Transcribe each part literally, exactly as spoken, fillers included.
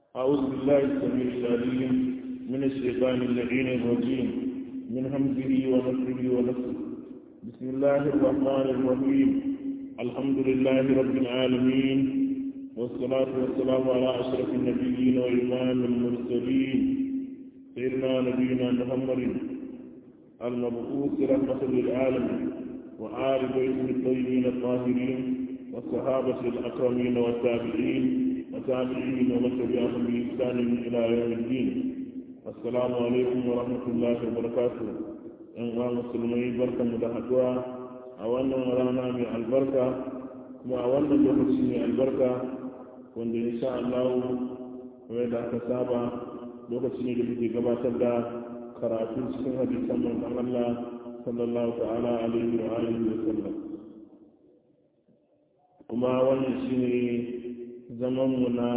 أعوذ بالله السميع العليم من الشيطان اللعين الرجيم من همزه ونفسه ونفسه بسم الله الرحمن الرحيم الحمد لله رب العالمين والصلاة والسلام على أشرف النبيين وإمام المرسلين سيدنا نبينا محمد المبعوث رحمة للعالمين وآل بيته الطيبين الطاهرين والصحابة الأكرمين والتابعين وتابعين ومن تبعهم بإحسان إلى يوم الدين. السلام عليكم ورحمة الله وبركاته. أيها المسلمين بركة مدحتها أولا ورانا من البركة وأولا جهتي من البركة وإن إن شاء الله وإذا كسابا لوكتي نجد قباتا دا كراتين سكن حديثا من الله صلى الله تعالى عليه وآله وسلم. وما ونشيني zamanmu na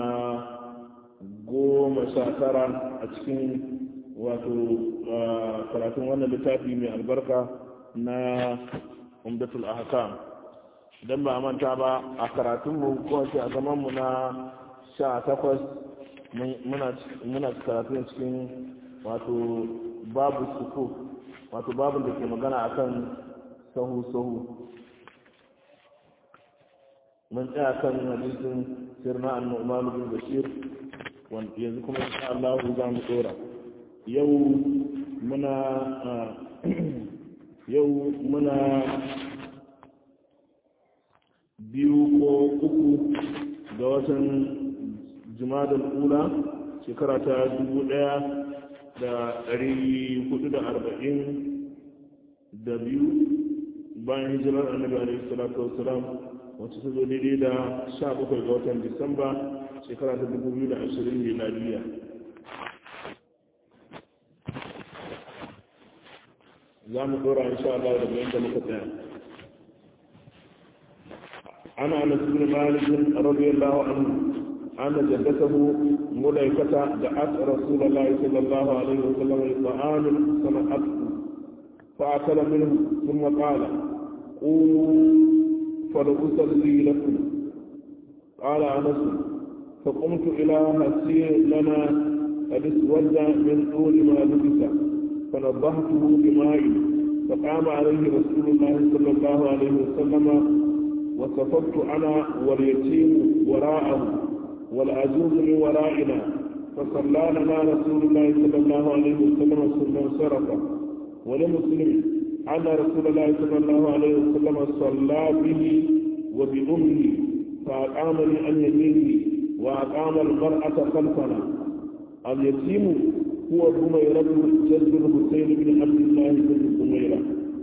goma sha tara a cikin wato karatun wannan littafi mai albarka na umdatul ahkam. Idan ba a manta ba a karatunmu ko a zamanmu na sha takwas muna karatun cikin wato babu suku wato babu da ke magana akan sahu-sahu. mun tsaya kan hadisin sirna an-nu'man bin bashir wanda yanzu kuma insha Allah za mu dora yau muna yau muna biyu ko uku ga watan jumadal ula shekara ta dubu ɗaya da ɗari hudu da arba'in da biyu bayan hijirar annabi alaihi salatu wassalam wacce ta zo daidai da sha bakwai ga watan disamba shekara ta dubu biyu da ashirin miladiya. za mu dora insha Allah da bayan da muka tsaya. ana anas bin malik radiyallahu anhu anna jaddatahu mulaikata da'at rasulullahi sallallahu alaihi wa sallam ta'am sana'at fa akala minhu thumma qala qulu فلأصلي لكم. قال أنس فقمت إلى هسير لنا قد اسود من طول ما لبس فنضحته بماء فقام عليه رسول الله صلى الله عليه وسلم وصففت أنا واليتيم وراءه والعجوز من ورائنا فصلى لنا رسول الله صلى الله عليه وسلم ثم انصرف. ولمسلم أن رسول الله صلى الله عليه وسلم صلى به وبأمه فأقامني عن يمينه وأقام المرأة خلفنا. اليتيم هو بميرة جد الحسين بن عبد الله بن بميرة.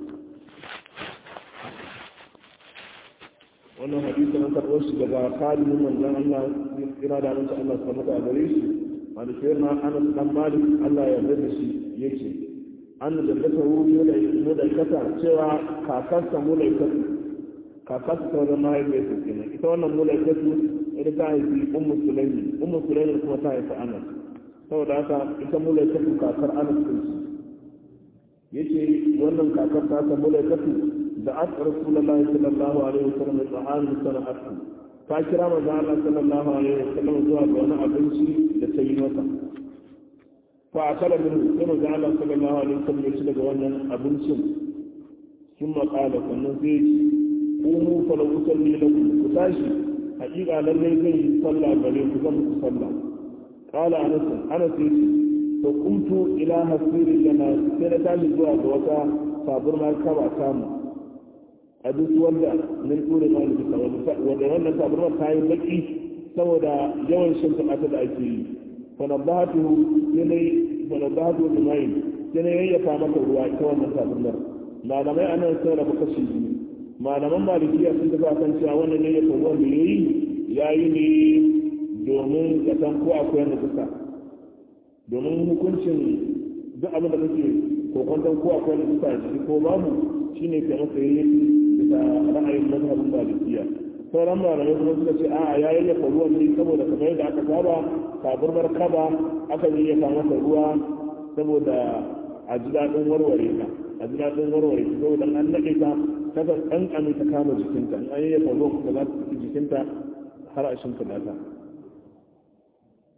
wannan hadisi an karɓo shi daga khalid manzon Allah kira da Allah Allah subhanahu wa ta'ala shi wanda sai na Anas dan Malik Allah ya yarda shi yake an da daga wuri da kasa cewa kakarsa mulaikatu kakarsa ta wajen mahaifiyarsa kenan ita wannan mulaikatu ita ta haifi ummu sulaimi ummu sulaimi kuma ta haifi anas saboda haka ita mulaikatu kakar anas din shi yace wannan kakar ta ta mulaikatu da as rasulullahi sallallahu alaihi wasallam da amin sana'atu ta kira manzo Allah sallallahu alaihi wasallam zuwa ga wani abinci da ta yi masa fa akala min sai manzo Allah sallallahu alaihi wasallam ya ci daga wannan abincin kin makala sannan sai qumu fa la usalli lakum ku tashi hakika lalle zai yi sallah gare ku zan ku sallah qala anas anas yace to kuntu ila hasiri lana sai da tashi zuwa ga wata saburma kaba samu a duk wanda min tsore ma da wanda wannan saburma ta yi baki saboda yawan shin ta da ake yi fanabahatu yanayi fanabahatu da mai yana yayyafa maka ruwa ita wannan sabunar malamai anan sai rabu kashi biyu malaman malikiya sun tafi kan cewa wannan yayyafa ruwan da yayi yayi ne domin ka san ko akwai na kusa domin hukuncin duk abin da kake kokon ko akwai na kusa a ciki ko babu shine kai masa yayyafi da ra'ayin mazhabin malikiya sauran malamai kuma suka ce a'a ya yayyafa ruwan ne saboda kamar yadda aka saba kaburbar kaba aka yayyafa masa ruwa saboda a ji daɗin warware ta a ji daɗin warware ta saboda an naɗe ta ta kan ƙanƙame ta kama jikinta in an yayyafa ruwan kuma za ta fi jikinta har a shimfiɗa ta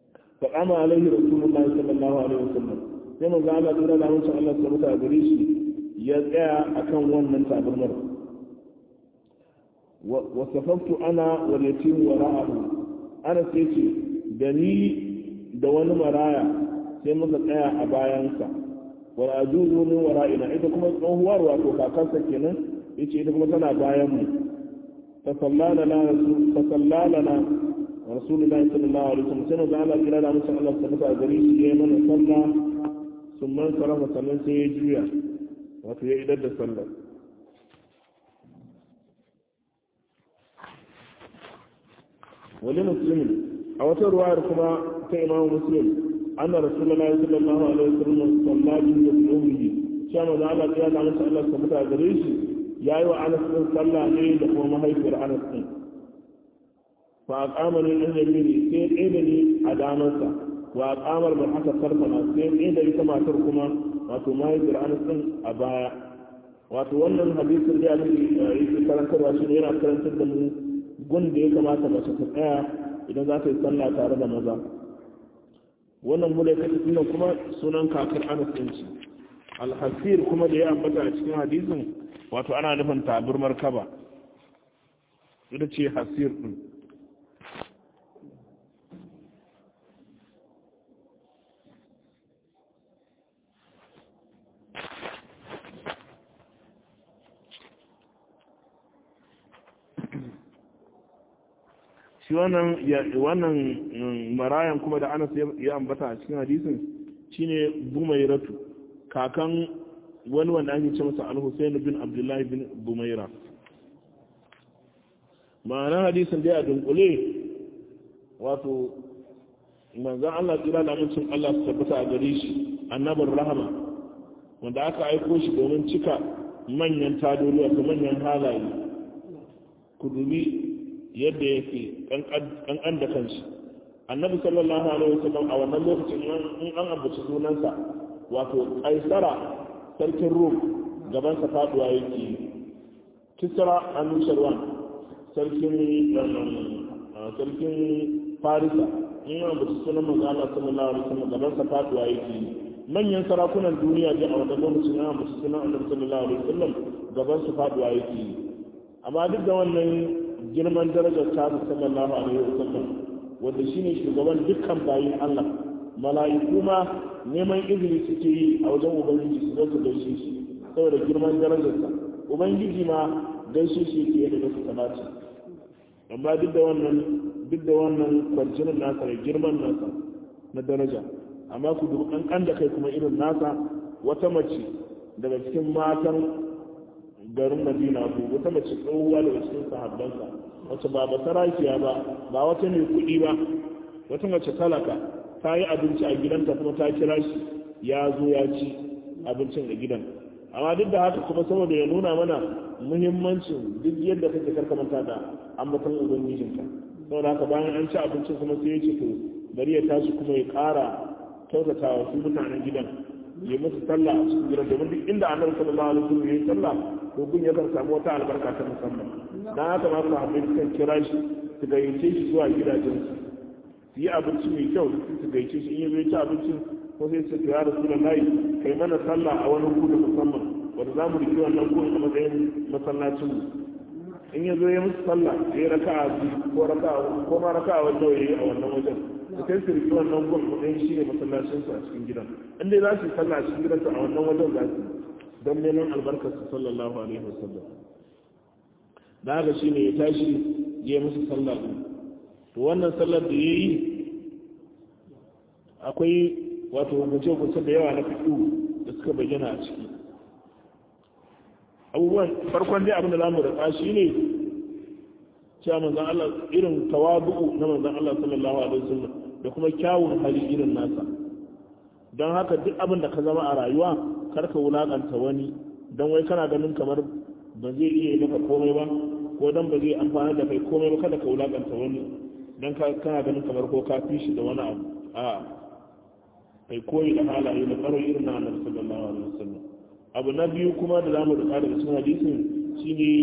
fa qama alaihi rasulullahi sallallahu alaihi wasallam sai manzo Allah dora da mutum Allah subhanahu wa gare shi ya tsaya akan wannan tabarmar wa safaftu ana wal yatim wara'ahu ana sai ce da ni da wani maraya sai muka tsaya a bayansa wal ajuzu min wara'ina ita kuma tsohuwar wato kakansa kenan yace ita kuma tana bayan mu fa sallana la rasul fa sallana rasulullahi sallallahu alaihi wasallam sai da Allah kira da mutum Allah subhanahu wa gare shi ya mana sallah summan sarafa sannan sai ya juya wato ya idar da sallar wani musulmin a wata ruwayar kuma ta imamu muslim anna rasulullahi sallallahu alaihi wasallam sallabi da ummi cewa manzo Allah ya da masa Allah subhanahu wa gare shi yayi wa Anas bin sallah ne da kuma mahaifiyar Anas din fa aqama ni an yamini sai ɗaya da ni a damarsa wa aqamar bar haka farfana sai ɗaya da ita matar kuma wato mahaifiyar Anas din a baya wato wannan hadisin da yake karantarwa shi ne yana karantar da mu gun da ya kamata mace ta tsaya idan za ta yi sallah tare da maza wannan mulai kashi sunan kuma sunan kakar Anas din ce alhasir kuma da ya ambata a cikin hadisin wato ana nufin taburmar kaba ita ce hasir din shi wannan marayan kuma da Anas ya ambata a cikin hadisin shine Bumairatu kakan wani wanda ake ce masa Al-Husayn bin Abdullah bin Bumaira ma'ana hadisin dai a dunkule wato manzon Allah kira da mutum Allah su tabbata a gare shi annabin rahama wanda aka aiko shi domin cika manyan tadoli wato manyan halaye ku dubi yadda yake kankan da kanshi annabi sallallahu alaihi wasallam a wannan lokacin in an ambaci sunansa wato kaisara sarkin rum gaban sa faduwa yake kisra anusharwan sarkin sarkin farisa in an ambaci sunan manzo Allah sallallahu alaihi wasallam gaban sa faduwa yake manyan sarakunan duniya da a wannan lokacin an ambaci sunan annabi sallallahu alaihi wasallam gaban sa faduwa yake amma duk da wannan girman darajar ta sallallahu alaihi wasallam wanda shine shugaban dukkan bayin Allah mala'iku ma neman izini suke yi a wajen ubangiji su zo su gaishe shi saboda girman darajarsa ubangiji ma gaishe shi yake da su salati amma duk da wannan duk da wannan kwarjinin nasa da girman nasa na daraja amma ku dubi kankan da kai kuma irin nasa wata mace daga cikin matan garin Madina ko wata mace tsohuwa daga cikin sahabbansa wacce ba ba sarakiya ba ba wata mai kuɗi ba wata mace talaka ta yi abinci a gidanta kuma ta kira shi ya zo ya ci abincin a gidan amma duk da haka kuma saboda ya nuna mana muhimmancin duk yadda kake karkamanta da ambaton ubangijinka saboda haka bayan an ci abincin kuma sai ya ce to bari ya tashi kuma ya ƙara kyautata wa su mutanen gidan ya musu sallah a cikin gidan domin duk inda annabi sallallahu alaihi wasallam ya yi sallah to gun yakan samu wata albarka ta musamman dan haka ma su habbai sukan kira shi su gayyace shi zuwa gidajen su yi abinci mai kyau su gayyace shi in ya ci abincin ko sai su ya rasulullahi kai mana sallah a wani gu da musamman wanda za mu rike wannan gun a matsayin masallacin mu in ya zo ya musu sallah ya raka'a ko raka'a ko ma raka'a wanda ya yi a wannan wajen su kai su rike wannan gun matsayin shi ne masallacin su a cikin gidan in dai za su yi sallah a cikin gidansu a wannan wajen za su don neman albarkar su sallallahu alaihi wasallam da haka shi ne ya tashi ya musu sallah to wannan sallar da ya yi akwai wato hukunce-hukunce da yawa na fiƙu da suka bayyana a ciki abubuwan farkon dai abin da za mu rasa shi ne cewa manzan Allah irin tawadu'u na manzan Allah sallallahu alaihi wasallam da kuma kyawun hali irin nasa don haka duk abin da ka zama a rayuwa kar ka wulakanta wani don wai kana ganin kamar ba zai iya maka komai ba ko don ba zai amfana da kai komai ba kada ka wulakanta wani don kana ganin kamar ko ka fi shi da wani abu a kai koyi da halaye na tsaro irin na annabi sallallahu alaihi wasallam abu na biyu kuma da zamu da daga cikin hadisin shine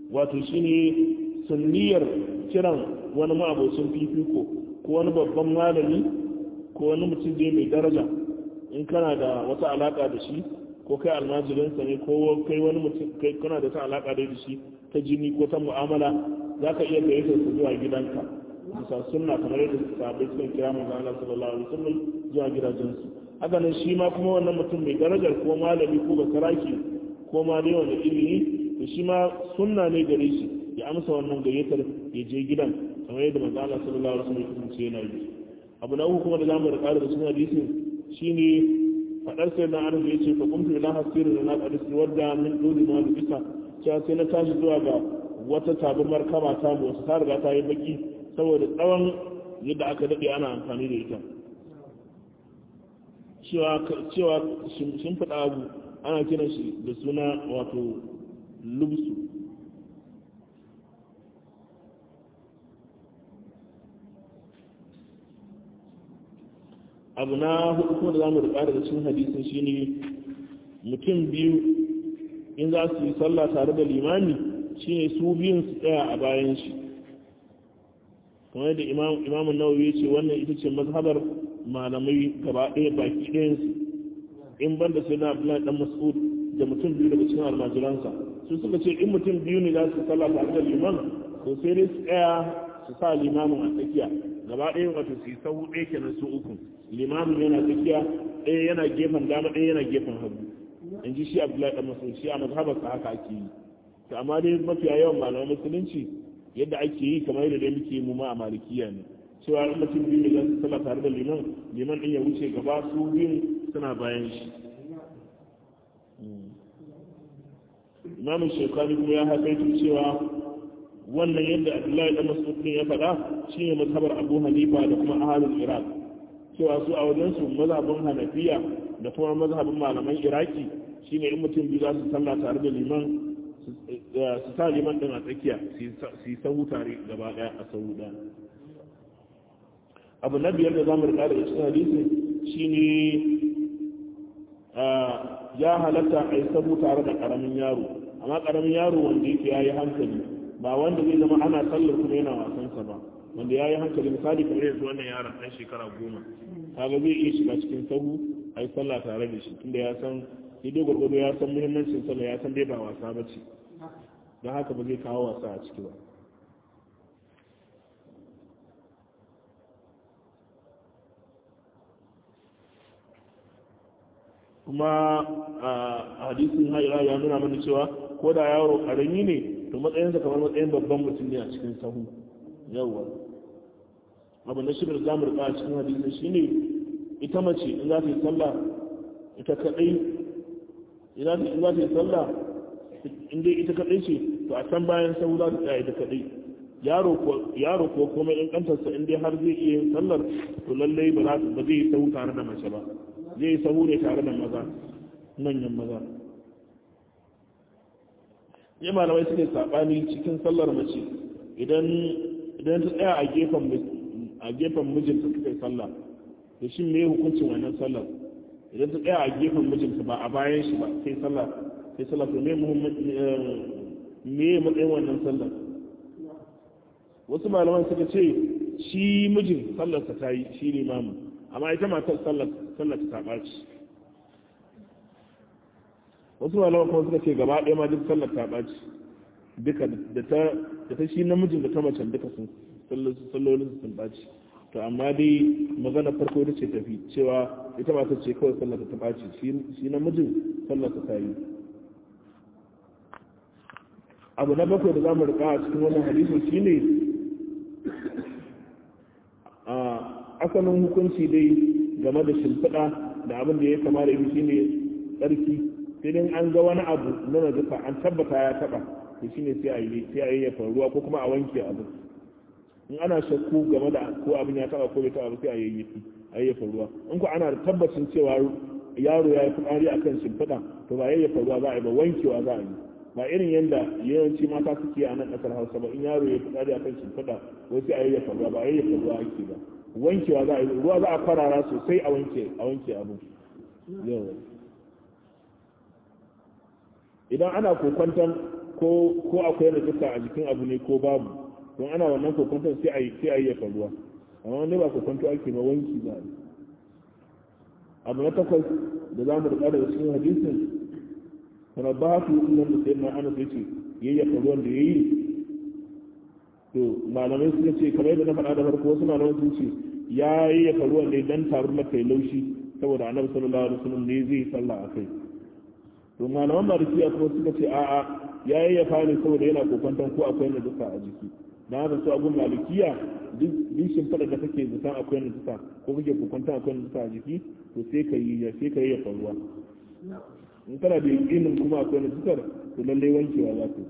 wato shine sunniyar kiran wani ma'abocin fifiko ko wani babban malami ko wani mutum da mai daraja in kana da wata alaka da shi ko kai almajirinsa ne ko kai wani mutum kai kana da ta alaka da shi ta jini ko ta mu'amala za ka iya gayyata su zuwa gidanka bisa sunna kamar yadda sahabbai suka kira manzo Allah sallallahu alaihi wasallam zuwa gidajensu haka nan shi ma kuma wannan mutum mai darajar ko malami ko basaraki ko ma dai wanda ilimi to shi ma sunna ne gare shi ya amsa wannan gayyatar ya je gidan kamar yadda manzo Allah sallallahu alaihi wasallam ya kasance yana yi abu na uku kuma da zamu rika da cikin hadisin shine fadar sai na arzu yace fa kuntu ila hasirin na qadis wadda min dudi ma bisa cewa sai na tashi zuwa ga wata tabarmar kama ta mu wasu ta riga ta yi baki saboda tsawon yadda aka dade ana amfani da ita cewa cewa shin fada abu ana kiran shi da suna wato lubsu abu na hudu kuma da zamu rika daga cikin hadisin shine mutum biyu in za su yi sallah tare da limami shine su biyun su tsaya a bayan shi kamar da imam imam an-nawawi ya ce wannan ita ce mazhabar malamai gaba ɗaya baki ɗayan su in banda sai na Abdullahi dan Mas'ud da mutum biyu daga cikin almajiransa su suka ce in mutum biyu ne za su sallah tare da liman to sai dai su tsaya su sa limamin a tsakiya gaba ɗaya wato su yi sahu ɗaya kenan su uku limamin yana tsakiya ɗaya yana gefen dama ɗaya yana gefen hagu in ji shi Abdullahi dan Mas'ud shi a mazhabarsa haka ake yi to amma dai mafiya yawan malaman musulunci yadda ake yi kamar yadda dai muke mu ma a malikiya ne cewa in mutum biyu ne za su sallah tare da liman liman ɗin ya wuce gaba su biyun suna bayan shi imamun shekari kuma ya haifaitu cewa wannan yadda abdullahi dan mas'ud ya faɗa shine mazhabar abu hanifa da kuma ahlul iraq cewa su a wajen su mazhabin hanafiya da kuma mazhabin malaman iraki shine in mutum biyu za su sallah tare da liman su sa liman din a tsakiya su yi sahu tare gaba daya a sahu daya abu na biyar da zamu rika daga cikin hadisi shine ya halatta a yi sabu tare da karamin yaro amma karamin yaro wanda yake ya yi hankali ba wanda zai zama ana sallar kuma yana wasansa ba wanda ya yi hankali misali kamar yanzu wannan yaron ɗan shekara goma kaga zai iya shiga cikin sahu a yi sallah tare da shi tunda ya san shi dai gwargwado ya san muhimmancin sallah ya san dai ba wasa ba ce don haka ba zai kawo wasa a ciki ba kuma a hadisin haira ya nuna mana cewa ko da yaro karami ne to matsayinsa kamar matsayin babban mutum ne a cikin sahu yawa abu na shirin zamu rika a cikin hadisin shine ita mace in za ta yi sallah ita kadai idan za ta yi sallah in dai ita kadai ce to a can bayan sahu za ta tsaya ita kadai yaro ko yaro ko kuma in kantarsa in dai har zai iya yin sallar to lallai ba za ba zai yi sahu tare da mace ba zai yi sahu ne tare da maza manyan maza ya malamai suke sabani cikin sallar mace idan idan ta tsaya a gefen a gefen mijinta suka yi sallah to shin me hukuncin wannan sallar idan ta tsaya a gefen mijinta ba a bayan shi ba sai sallah sai sallah to me muhimmanci me matsayin wannan sallar wasu malaman suka ce shi mijin sallarsa ta yi shi ne mamu amma ita matar sallar ta ɓaci wasu malaman kuma suka ce gaba ɗaya ma duk sallar ta ɓaci duka da ta shi namijin da ta macen duka sun sallolin sun ɓaci to amma dai magana farko ita ce tafi cewa ita matar ce kawai sallar ta ɓaci shi namijin sallar ta yi abu na bakwai da za mu rika a cikin wannan hadisin shine asalin hukunci dai game da shimfiɗa da abin da ya kama da yi shine tsarki sai dai an ga wani abu na nazuka an tabbata ya taɓa to shine sai a yi sai a yi ruwa ko kuma a wanke abu in ana shakku game da ko abin ya taɓa ko bai taɓa sai a yi a yi ruwa in ko ana da tabbacin cewa yaro ya yi fitsari akan shimfiɗa to ba yayyafa ruwa za a yi ba wankewa za a yi ba irin yadda yawanci mata suke a nan ƙasar hausa ba in yaro ya fitsari akan shimfiɗa wasu a yayyafa ruwa ba a yayyafa ruwa ake ba wankewa za a yi ruwa za a farara sosai a wanke a wanke abu yawa idan ana kokwanton ko ko akwai najasa a jikin abu ne ko babu don ana wannan kokonton sai a yi sai a yi ruwa amma wanda ba kokonto ake ba wanki ba abu na takwas da za mu rika daga cikin hadisin sanabatu nan da sayyidina Anas yace yayyafa ruwan da yayi to malamai suka ce kamar yadda na faɗa da farko wasu malamai sun ce ya yayyafa ruwan ne dan tabar mata laushi saboda Annabi sallallahu alaihi wasallam ne zai sallah a kai to malaman malikiya kuma suka ce a'a ya yayyafa ne saboda yana kokonton ko akwai najasa a jiki dan haka su abun malikiya duk dishin fada da kake zaton akwai najasa ko kake kokonton akwai najasa a jiki to sai ka yi ya sai ka yi ya ruwa in kana da yakinin kuma akwai najasar to lallai wankewa za ka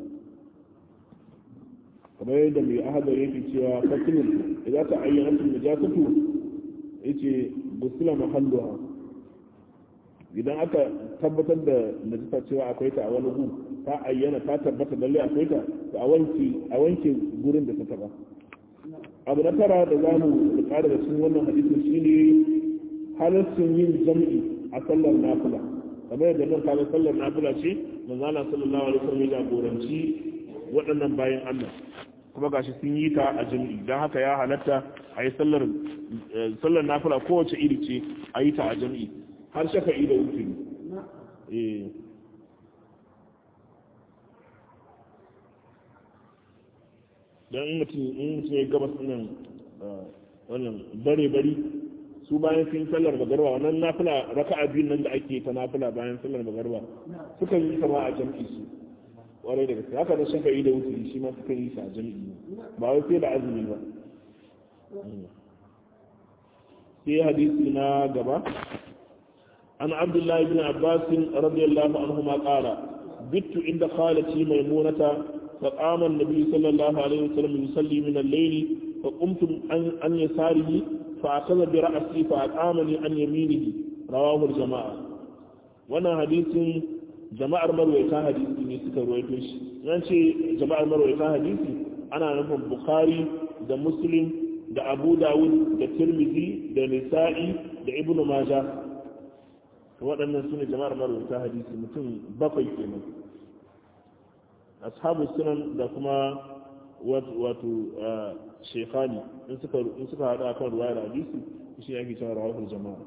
kamar yadda mai ahadar yake cewa fasilin da za ta ayyana tun najasatu yace busila mahalluha idan aka tabbatar da najasa cewa akwai ta a wani gu ta ayyana ta tabbata lallai akwai ta to a wanke a wanke gurin da ta taba abu na tara da za mu rika da cikin wannan hadisin shine halaccin yin jam'i a sallar nafila kamar yadda nan kaga sallar nafila ce manzo Allah sallallahu alaihi wasallam ya jagoranci waɗannan bayan Allah kuma gashi sun yi ta a jam'i dan haka ya halatta a yi sallar sallar nafila kowace iri ce a yi ta a jam'i har shafa'i da wuturi eh dan mutum in mutum ya gabas nan wannan bare bari su bayan sun sallar magarba wannan nafila raka'a biyun nan da ake ta nafila bayan sallar magarba sukan yi sama a jam'i su warai da gaske haka da shafa'i da wuturi shi ma sukan yi sa a jam'i ba wai sai da azumi ba sai hadisi na gaba an abdullahi bin abbas radiyallahu anhu ma qala bittu inda khalati maimunata فقام النبي صلى الله عليه وسلم يصلي من الليل فقمت عن يساره فأخذ برأسي فأقامني عن يمينه رواه الجماعة وانا حديث جماعة مرويتا حديثي نسيك رويتوش نانشي جماعة مرويتا حديثي أنا نفهم بخاري دا مسلم دا أبو داود دا ترمذي دا نسائي دا ابن ماجه waɗannan su ne jama'ar marwata hadisi mutum bakwai kenan ashabu sunan da kuma wato shekhani in suka haɗa kan ruwayar hadisi shi ake cewa rawahul jama'a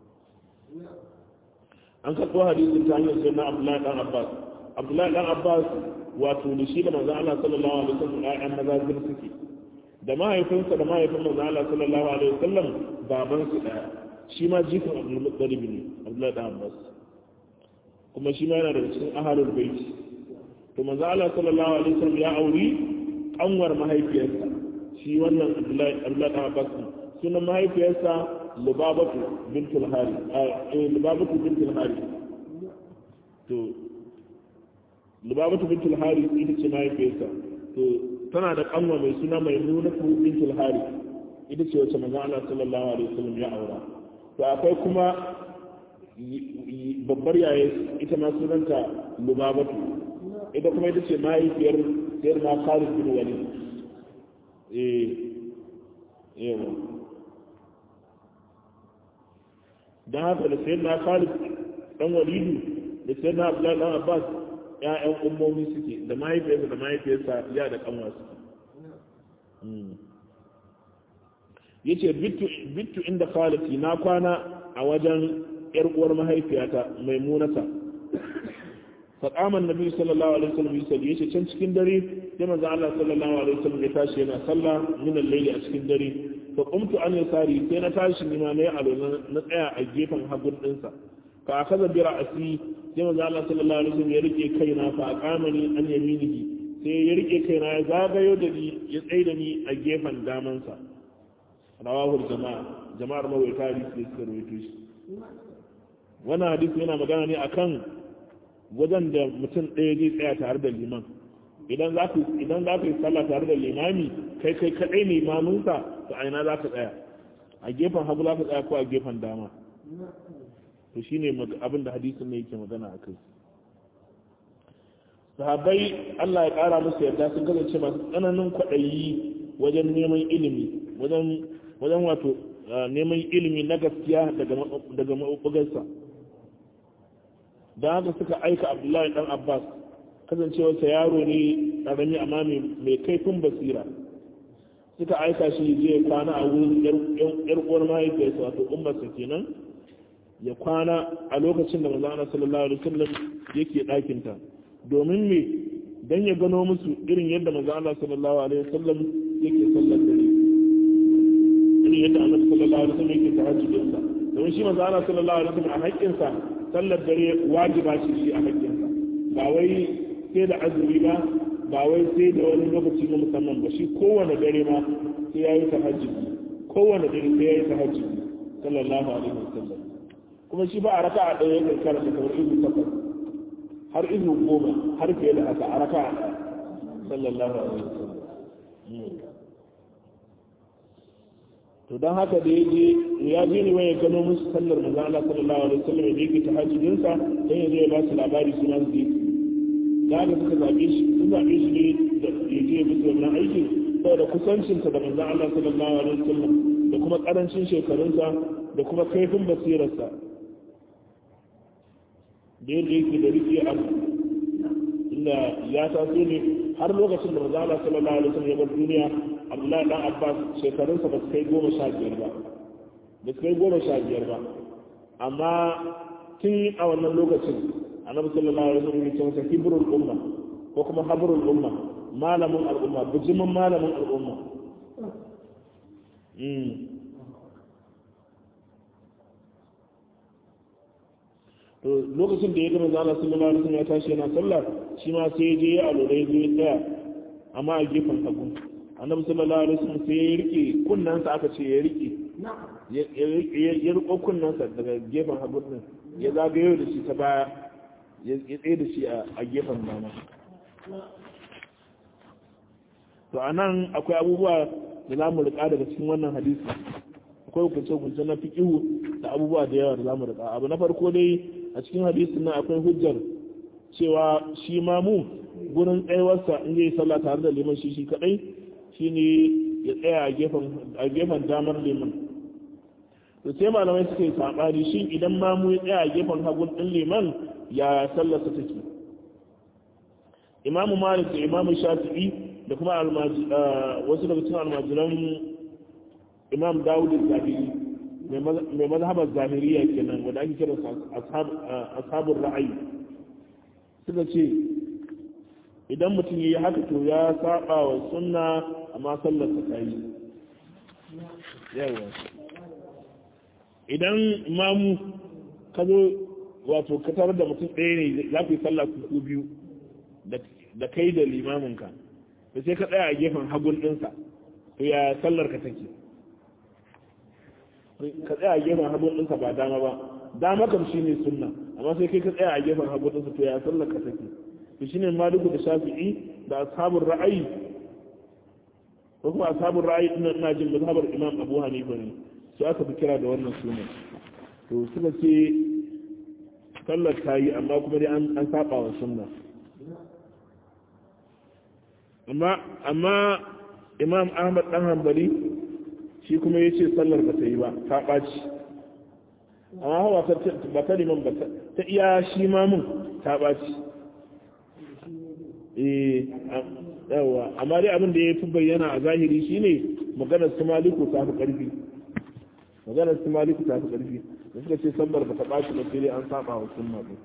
an karɓo hadisi ta hanyar sai na abdullahi dan abbas abdullahi dan abbas wato da shi da manzon Allah sallallahu alaihi wasallam ayyan mazajir suke da mahaifinsa da mahaifin manzon Allah sallallahu alaihi wasallam baban su daya shi ma jikin abdul muttalib ne abdullahi dan abbas kuma shi ma yana daga cikin ahlul bait to manzo Allah sallallahu alaihi wasallam ya auri kanwar mahaifiyarsa shi wannan Abdullahi Abdullahi Abbas sunan mahaifiyarsa Lubabatu bintul Harith eh Lubabatu bintul Harith to Lubabatu bintul Harith ita ce mahaifiyarsa to tana da kanwa mai suna Maimunatu bintul Harith ita ce wacce manzo Allah sallallahu alaihi wasallam ya aura to akwai kuma babbar yaye ita ma sunanta Lubabatu ita kuma ita ce mahaifiyar sayar na Khalid bin Walid eh yawa dan haka da sayar na Khalid dan Walid da sayar na Abdullah dan Abbas ƴaƴan ummomi suke da mahaifiyarsa da mahaifiyarsa ya da kanwa suke yace bittu bittu inda Khalid na kwana a wajen yar uwar mahaifiyata Maimunata فقام النبي صلى الله عليه وسلم يصلي يشي can cikin dare sai manzo Allah sallallahu alaihi wasallam ya tashi yana sallah min al-layli a cikin dare fa qumtu an yasari sai na tashi ni ma nayi alona na tsaya a gefen hagun dinsa fa akaza bi ra'si sai manzo Allah sallallahu alaihi wasallam ya rike kaina fa aqamani an yaminihi sai ya rike kaina ya zagayo da ni ya tsaye da ni a gefen damansa rawahu jama'a jama'ar mawaita hadisi suka rawaito shi wannan hadisi yana magana ne akan wajen da mutum ɗaya zai tsaya tare da liman idan za ku idan za ku yi sallah tare da limami kai kai kaɗai ne imamunsa to a ina za ka tsaya a gefen hagu za ka tsaya ko a gefen dama to shine abin da hadisin ne yake magana a kai sahabbai Allah ya ƙara musu yarda sun kasance masu tsananin kwaɗayi wajen neman ilimi wajen wajen wato neman ilimi na gaskiya daga daga maɓuɓɓugarsa da haka suka aika abdullahi dan abbas kasancewarsa yaro ne ƙarami amma mai kaifin basira suka aika shi je kwana a wurin yar uwar mahaifiyarsa wato ummarsa kenan ya kwana a lokacin da manzo Allah sallallahu alaihi wasallam yake ɗakin ta domin me dan ya gano musu irin yadda manzo Allah sallallahu alaihi wasallam yake sallar dare irin yadda Annabi sallallahu alaihi wasallam yake tahajjudin sa domin shi manzo Allah sallallahu alaihi wasallam a haƙƙin sa sallar dare wajiba ce shi a haƙƙin sa ba wai sai da azumi ba ba wai sai da wani lokaci na musamman ba shi kowane dare ma sai ya yi tahajjudi kowane dare sai ya yi tahajjudi sallallahu alaihi wasallam kuma shi ba a raka a ɗaya yakan karanta kamar izu takwas har izu goma har fiye da haka a raka a ɗaya sallallahu alaihi wasallam to don haka da ya je ya je ne wai ya gano musu sallar manzo Allah sallallahu alaihi wasallam da yake tahajjudin sa dan ya zo ya ba su labari su ma su yi da haka suka zaɓe shi sun zaɓe shi ne da ya je musu wannan aikin saboda kusancinsa da manzon Allah sallallahu alaihi wasallam da kuma ƙarancin shekarunsa da kuma kaifin basirarsa da yadda yake da riƙe abu inda ya taso ne har lokacin da manzon Allah sallallahu alaihi wasallam ya bar duniya Abdullahi dan Abbas shekarunsa ba su kai goma sha biyar ba ba su kai goma sha biyar ba amma tun a wannan lokacin annabi sallallahu alaihi wasallam ya ce masa hibrul umma ko kuma habrul umma malamin al'umma bijimin malamin al'umma mm to lokacin da ya ga manzo Allah sallallahu alaihi wasallam ya tashi yana sallah shi ma sai ya je ya alura ya je tsaya amma a gefen hagu annabi sallallahu alaihi wasallam sai ya rike kunnansa aka ce ya rike ya riko kunnansa daga gefen hagu din ya zagayo da shi ta baya ya tsaye da shi a gefen dama to a nan akwai abubuwa da za mu rika daga cikin wannan hadisi akwai hukunce-hukunce na fiƙihu da abubuwa da yawa da za mu rika abu na farko dai a cikin hadisin nan akwai hujjar cewa shi mamu gurin tsayuwarsa in zai sallah tare da liman shi shi kadai shine ya tsaya a gefen damar liman to sai malamai suka yi sabani shin idan mamu ya tsaya a gefen hagun din liman ya sallarsa take imamu malik da imamu shafi'i da kuma wasu daga cikin almajiran imam dawud zahiri mai mazhabar zahiriya kenan wanda ake kira ashabul ra'ayi suka ce idan mutum yi haka to ya saba wa sunna amma sallarsa ta yi yawa idan imamu ka zo wato ka tarar da mutum ɗaya ne za ku yi sallah ku biyu da kai da limaminka da sai ka tsaya a gefen hagun ɗinsa to ya sallar ka take ka tsaya a gefen hagun ɗinsa ba dama ba dama kam shi ne sunna amma sai kai ka tsaya a gefen hagun ɗinsa to ya sallar ka take to shine maliku da shafi'i da ashabul ra'ayi ko kuma ashabul ra'ayi ina ina jin mazhabar imam abu hanifa ne sai aka fi kira da wannan sunan to suka ce sallar ta yi amma kuma dai an saba wa sunna amma amma imam ahmad dan hanbali shi kuma ya ce sallar ba ta yi ba ta ɓaci amma ba ta liman ba ta iya shi mamun ta ɓaci eh yawa amma dai abin da ya fi bayyana a zahiri shine maganar su maliku ta fi ƙarfi maganar su maliku ta fi ƙarfi da suka ce sallar ba ta ɓaci ba sai dai an saba wa sunna ba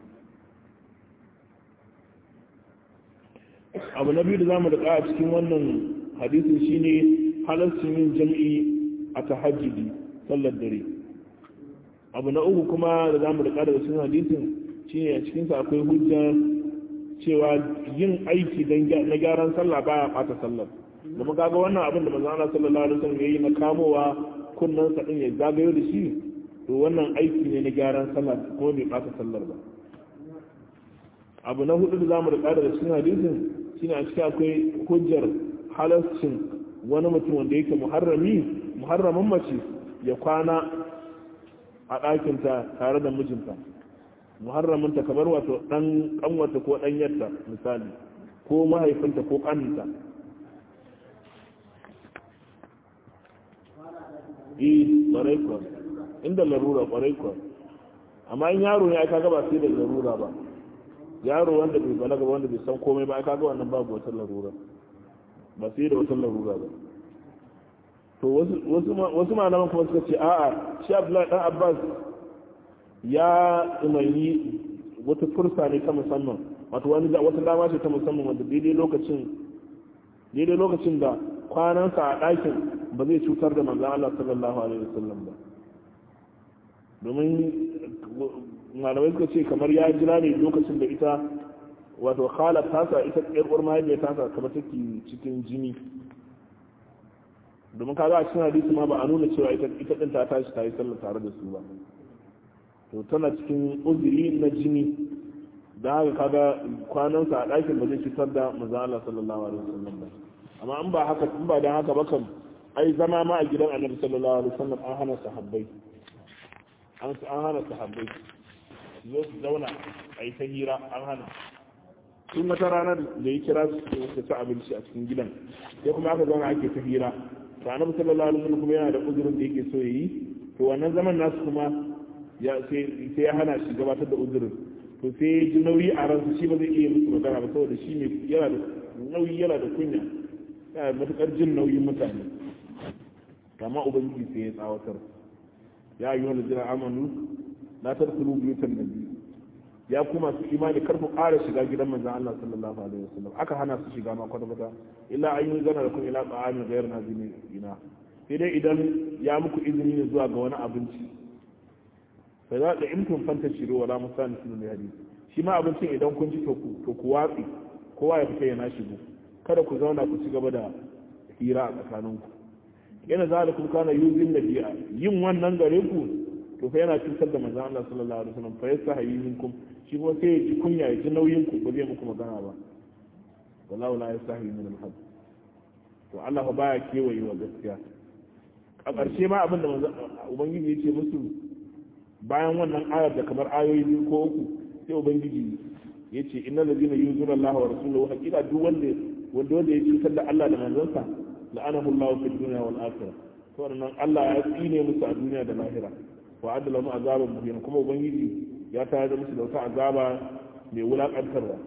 abu na biyu da zamu riƙa a cikin wannan hadisin shine halarcin yin jam'i a tahajjudi sallar dare abu na uku kuma da zamu riƙa daga cikin hadisin shine a cikin sa akwai hujja cewa yin aiki na gyaran sallah baya ɓata sallar da muka ga wannan abin da manzo Allah sallallahu alaihi wasallam yayi na kamowa kunnan sa din ya zagayo da shi to wannan aiki ne na gyaran sallah ko bai ɓata sallar ba abu na hudu da zamu riƙa daga cikin hadisin shine a cikin akwai hujjar halarcin wani mutum wanda yake muharrami muharramin mace ya kwana a ɗakinta tare da mijinta muharraminta kamar wato ɗan ƙanwata ko ɗan yarta misali ko mahaifinta ko ƙaninta eh ƙwarai kuwa inda larura ƙwarai kuwa amma in yaro ne aka gaba sai da larura ba yaro wanda bai balaga wanda bai san komai ba kaga wannan babu wata larura ba sai da wata larura ba to wasu wasu malaman kuma suka ce a'a shi Abdullahi dan Abbas ya umarni wata fursa ne ta musamman wato wani wata dama ce ta musamman wanda daidai lokacin daidai lokacin da kwanansa a ɗakin ba zai cutar da manzon Allah sallallahu alaihi wasallam ba domin malamai suka ce kamar ya jira ne lokacin da ita wato khala tasa ita ƴar uwar mahaifiyar tasa kamar take cikin jini domin kaga a cikin hadisi ma ba a nuna cewa ita ita din ta tashi ta yi sallah tare da su ba to tana cikin uzuri na jini da haka kaga kwanansa a ɗakin ba zai cutar da manzon Allah sallallahu alaihi wasallam ba amma in ba haka in ba dan haka ba kan ai zama ma a gidan Annabi sallallahu alaihi wasallam an hana sahabbai an an hana sahabbai zo su zauna a yi ta hira an hana sun wata ranar da ya kira su su ci abinci a cikin gidan sai kuma aka zauna ake ta hira to Annabi sallallahu alaihi wasallam kuma yana da uzurin da yake so yayi to wannan zaman nasu kuma ya sai sai ya hana shi gabatar da uzurin to sai ya ji nauyi a ransa shi ba zai iya musu magana ba saboda shi ne yana da nauyi yana da kunya yana da matukar jin nauyin mutane amma ubangiji sai ya tsawatar ya yi wani jira amanu la tadkhulu buyutan nabi ya kuma su imani kar ku ƙara shiga gidan manzon Allah sallallahu alaihi wasallam aka hana su shiga ma kwata kwata illa an yi zana da kun ila ta'amin ghayr nazimi ina sai dai idan ya muku izini ne zuwa ga wani abinci fa za da imtun fanta shiro wala musani sunu da hadisi shi ma abincin idan kun ci to ku watsi kowa ya fita yana shigo kada ku zauna ku ci gaba da hira a tsakaninku yana zalikum kana yuzin nabiya yin wannan gare ku to fa yana cutar da manzon Allah sallallahu alaihi wasallam fa yasahi minkum shi kuma sai ya ji kunya ya ji nauyin ku ba zai muku magana ba wallahu la yasahi min al-haq to Allah ba baya kewaye wa gaskiya a ƙarshe ma abin da ubangiji ya ce musu bayan wannan ayar da kamar ayoyi biyu ko uku sai ubangiji ya ce innal ladina yuzuna Allah wa rasulahu hakika duk wanda wanda wanda ya cutar da Allah da manzonsa la'anahu Allah fi dunya wal akhirah to wannan Allah ya tsine musu a duniya da lahira wa adala mu azaban muhin kuma ubangiji ya tayar da musu da wata azaba mai wulakantarwa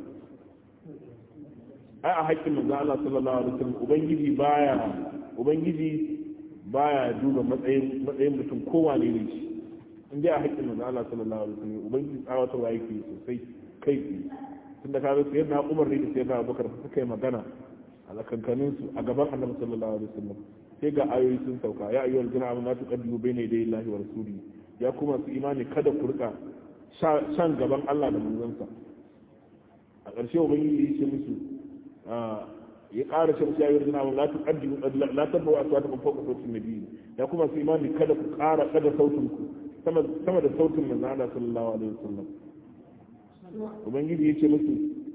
ai a haƙƙin manzo Allah sallallahu alaihi wasallam ubangiji baya ubangiji baya duba matsayin matsayin mutum kowane ne shi in dai a haƙƙin manzo Allah sallallahu alaihi wasallam ubangiji tsawatarwa yake sosai kai tunda ka ga sayyidina Umar ne da sayyidina Abubakar suka yi magana a kankanin su a gaban Annabi sallallahu alaihi wasallam sai ga ayoyi sun sauka ya ayyuhal ladina amanu la tuqaddimu bayna yaday Allahi wa rasulihi ya kuma su imani kada ku rika shan gaban Allah da manzonsa a ƙarshe ubangiji ya ce musu ya ƙara ce musu ya ayyuhal ladina amanu la tuqaddimu la tabu aswatakum fawqa sawti nabi ya kuma su imani kada ku ƙara kada sautin ku sama sama da sautin manzon Allah sallallahu alaihi wasallam ubangiji ya ce musu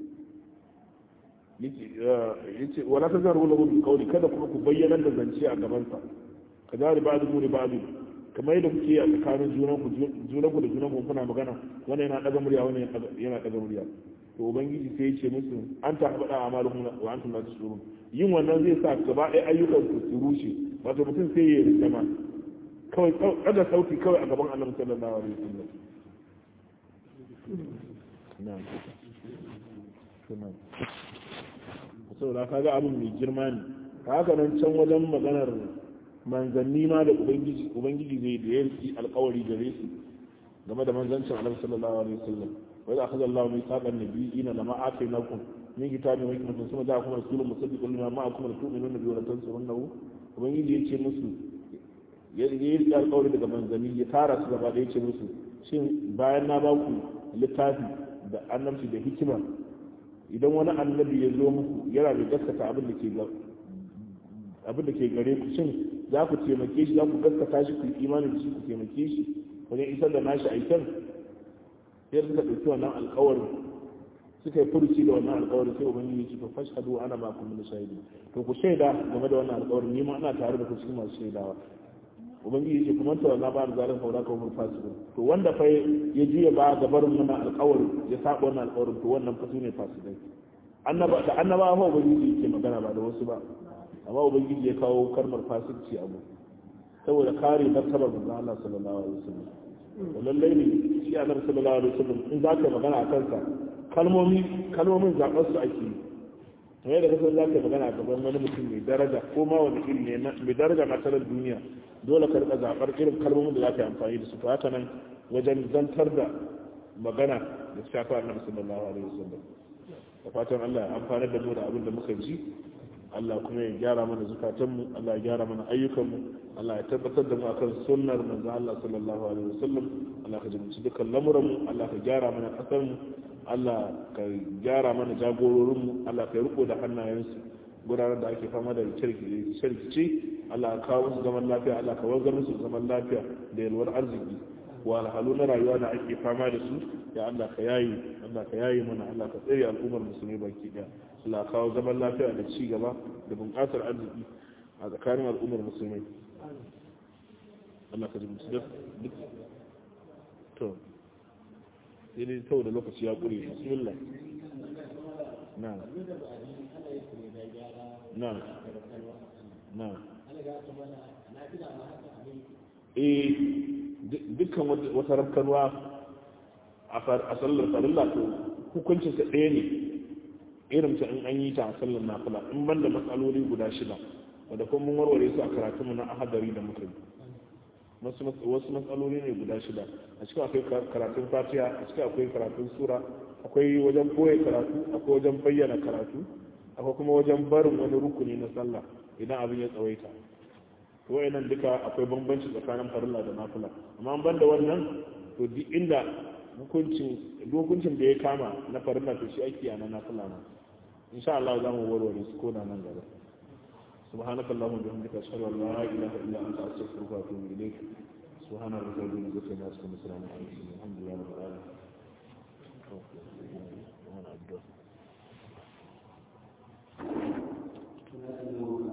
yace wala tazaru lahu bi qawli kada kuma ku bayyana da zance a gaban sa kadari ba'du muri ba'du kamar yadda kuke a tsakanin junan ku junan ku da junan ku kuna magana wannan yana daga murya wannan yana daga murya to ubangiji sai yace musu an ta habada amalukum wa antum la tashurun yin wannan zai sa gaba ɗaya ayyukan ku su rushe wato mutum sai ya rike ma kawai kada sauti kawai a gaban Annabi sallallahu alaihi wasallam na'am na'am saboda kaga abin mai girma ne haka nan can wajen maganar manzanni ma da ubangiji ubangiji zai da yanki alkawari gare su game da manzancin annabi sallallahu alaihi wasallam wa idza akhadha Allahu mithaqan nabiyina lama atainakum min kitabin wa hikmatin thumma ja'akum rasulun musaddiqun lima ma'akum latu'minunna bihi wa latansurunnahu ubangiji ya ce musu ya yi alkawari daga manzanni ya tara su gaba da ya ce musu shin bayan na ba ku littafi da annabci da hikima idan wani annabi ya zo muku yana da gaskata abin da ke abin da ke gare ku shin za ku taimake shi za ku gaskata shi ku imani da shi ku taimake shi wajen isar da nashi aikin sai suka ɗauki wannan alƙawarin suka yi furuci da wannan alƙawarin sai ubangiji ya ce to fashhadu ana ma kun min shahidi to ku shaida game da wannan alƙawarin ni ma ana tare da ku cikin masu shaidawa ubangiji ya ce kuma ta na ba da zalin faura ko mun fasiku to wanda fa ya juya ba ga barin wannan alƙawarin ya saba wannan alƙawarin to wannan fa sune fasikai annaba da annaba fa ubangiji yake magana ba da wasu ba amma ubangiji ya kawo kalmar fasikci abu saboda kare martabar manzo Allah sallallahu alaihi wasallam lallai ne shi annabi sallallahu alaihi wasallam in za ka magana a kansa kalmomi kalmomin zaɓar su ake yi da kasar za ka magana gaban wani mutum mai daraja ko ma wani iri ne mai daraja na tarar duniya dole ka rika zaɓar irin kalmomin da za ka yi amfani da su to haka nan wajen zantar da magana da shafa annabi sallallahu alaihi wasallam da fatan Allah ya amfana da mu da abin da muka ji Allah kuma ya gyara mana zukatanmu Allah ya gyara mana ayyukanmu Allah ya tabbatar da mu akan sunnar manzo Allah sallallahu alaihi wasallam Allah ka jibinci dukkan lamuranmu Allah ka gyara mana kasarmu Allah ka gyara mana jagororinmu Allah ka riko da hannayensu gudanar da ake fama da shirkice Allah ka kawo musu zaman lafiya Allah ka wanzar musu zaman lafiya da yalwar arziki wahalhalu na rayuwa da ake fama da su ya Allah ka yayi Allah ka yayi mana Allah ka tsare al'ummar musulmi baki daya Allah ka kawo zaman lafiya da ci gaba da bunƙasar arziki a tsakanin al'ummar musulmi Allah ka ji musu duk to sai dai saboda lokaci ya ƙure bismillah na'am na'am na'am eh dukkan wata rafkarwa a sallar farilla to hukuncin ta ɗaya ne irin ta in an yi ta a sallar nafila in ban da matsaloli guda shida wadda kuma mun warware su a karatunmu na ahadari da muka yi wasu matsaloli ne guda shida a cikin akwai karatun fatiha a cikin akwai karatun sura akwai wajen koya karatu akwai wajen bayyana karatu akwai kuma wajen barin wani rukuni na sallah idan abin ya tsawaita wayannan duka akwai bambanci tsakanin farilla da nafila amma ban da wannan to duk inda hukuncin hukuncin da ya kama na farilla to shi ake yana nafila na insha Allah za mu warware su ko da nan gaba سبحانك اللهم وبحمدك اشهد ان لا اله الا انت استغفرك واتوب اليك سبحان ربك رب العزه عما يصفون وسلام على المرسلين الحمد لله رب العالمين